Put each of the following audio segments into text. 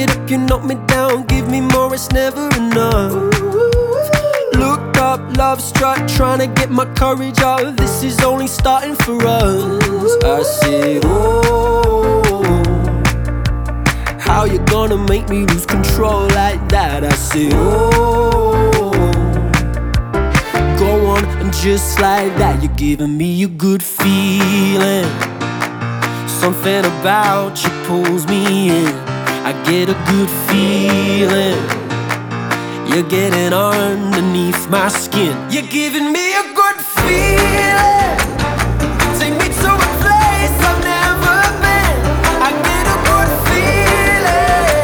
it up, you knock me down. Give me more, it's never enough. Looked up, love struck, trying to get my courage up. This is only starting for us. I said, oh, how you gonna make me lose control like that? I said, oh, go on, and just like that, you're giving me a good feeling. Something about you pulls me in. I get a good feeling. You're getting underneath my skin. You're giving me a good feeling. Take me to a place I've never been. I get a good feeling.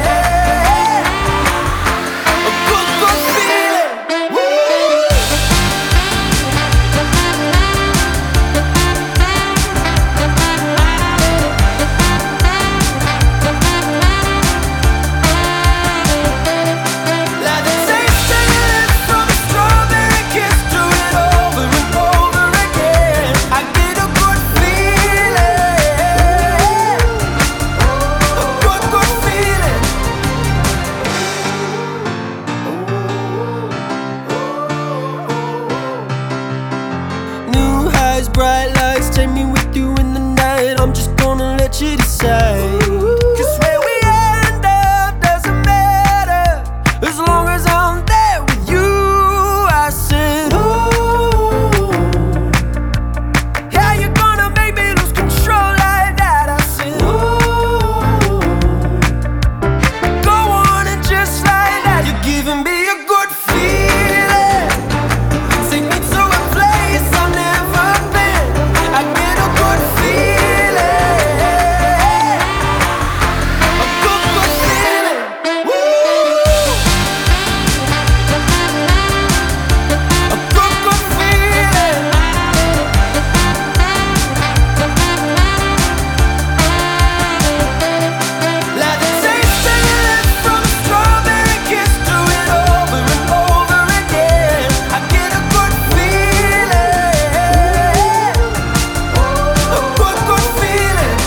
A good, good feeling. Like the taste of your lips from a strawberry kiss, do it over and over again. I get a good feeling. A good, good feeling. New highs, bright lights, take me with you in the night. I'm just gonna let you decide. 'Cause where we end up doesn't matter, as long as I'm there with you. I said, oh, how you gonna make me lose control like that? I said, oh, go on, and just like that, you're giving me a good feeling. Take me to a place I've never been. I get a good feeling. A good, good feeling. Woo! A good, good feeling. Like the taste of your lips from a strawberry kiss, do it over and over again. I get a good feeling. A good, good feeling.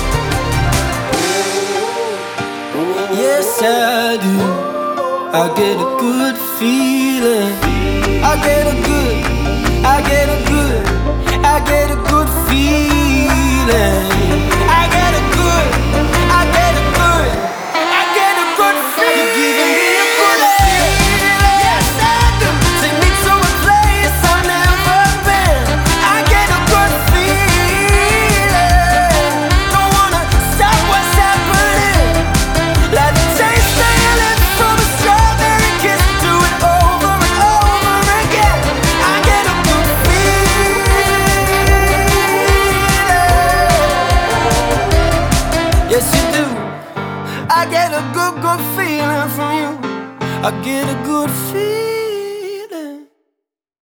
Yes, I do. I get a good feeling. I get a good, I get a good, I get a good feeling. I get a good, I get a good, I get a good feeling. You're giving me a good feeling. Yes, I do. Take me to a place I've never been. I get a good feeling. Don't wanna stop what's happening. Like the taste of your lips from a strawberry kiss, do it over and over again. I get a good feeling. Yes, you do. I get a good, good feeling from you. I get a good feeling.